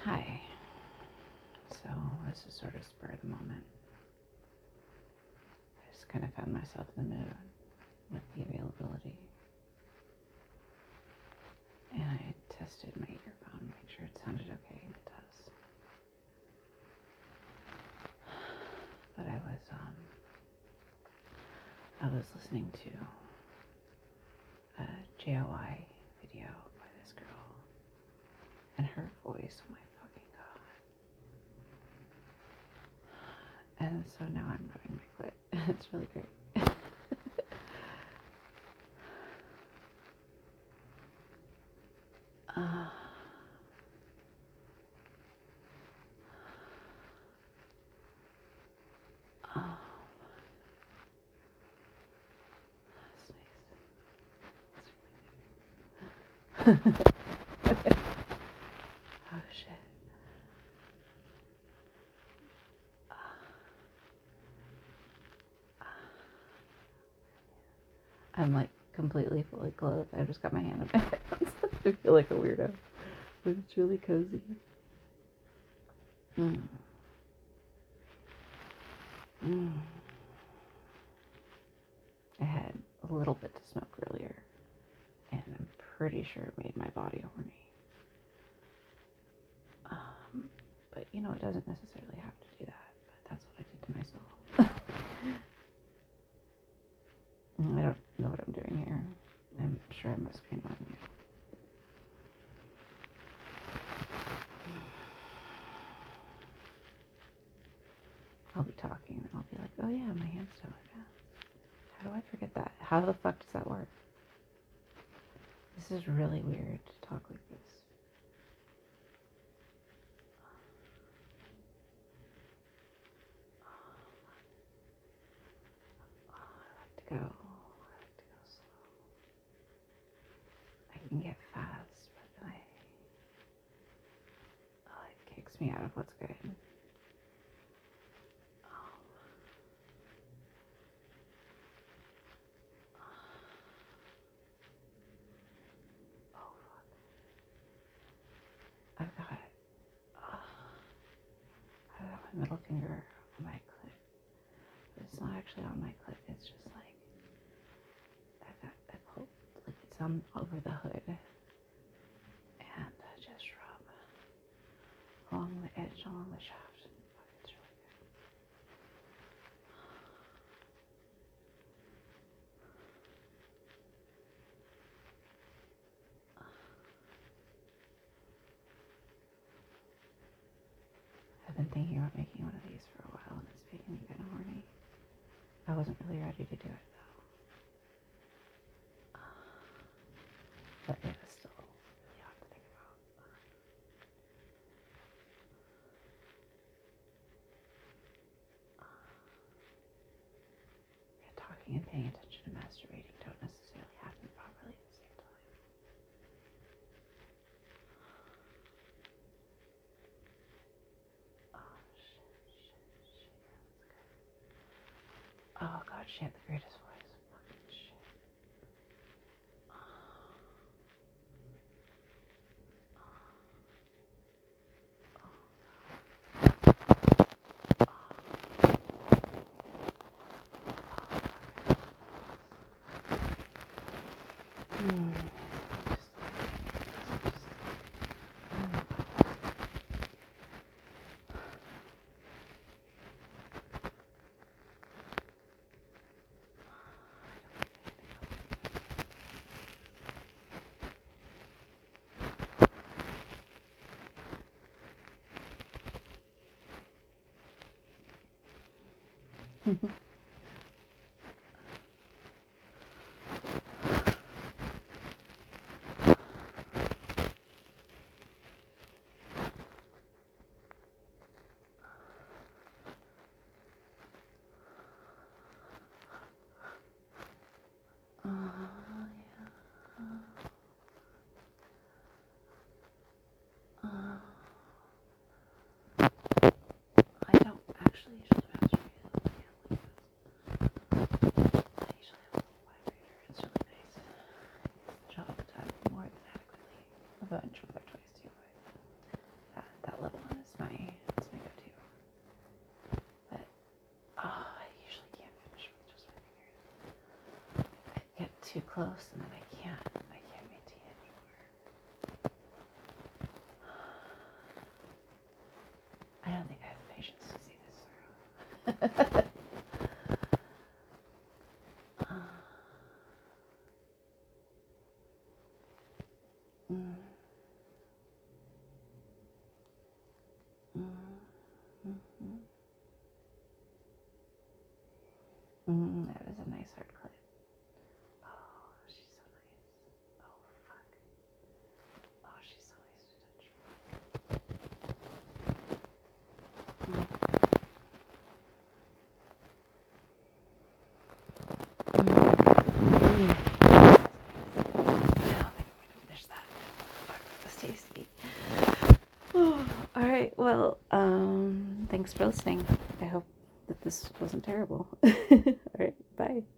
Hi. So this is sort of spur of the moment. I just kind of found myself in the mood with the availability. And I tested my earphone, make sure it sounded okay, and it does. But I was listening to a JOI video by this girl, and her voice, oh my fucking god. And so now I'm rubbing my clit. It's really great. uh, oh, that's nice. Oh shit. I'm like completely fully clothed. I just got my hand in my hands. I feel like a weirdo, but it's really cozy. Mm. Mm. I had a little bit to smoke earlier, and I'm pretty sure it made my body horny. But you know, it doesn't necessarily have to do that, but that's what I did to myself. I don't know what I'm doing here. I'm sure I must be annoying you. I'll be talking and I'll be like, oh yeah, my hand's still like that. How do I forget that? How the fuck does that work? This is really weird to talk like this. I like to go slow. I can get fast, but then it kicks me out of what's good. Oh fuck. I've got my middle finger on my clit. But it's not actually on my clit, it's just like I pulled, like it's on over the hood. And I just rub along the edge, along the shaft. It's really good. I've been thinking about making one of these for a while, and it's making me kind of horny. I wasn't really ready to do it, though. But it was still really hard to think about. Yeah, talking and paying attention to masturbating don't necessarily happen properly at the same time. Oh, shit. Oh, God, she had the greatest voice. Fucking shit. I don't actually usually masturbate. close and then I can't maintain it anymore. I don't think I have the patience to see this through. That was a nice hard clip. Oh, she's so nice. Oh, fuck. Oh, she's so nice to touch. I don't think I'm going to finish that. Fuck, that's tasty. Oh, all right. Well, thanks for listening. I hope that this wasn't terrible. All right. Bye.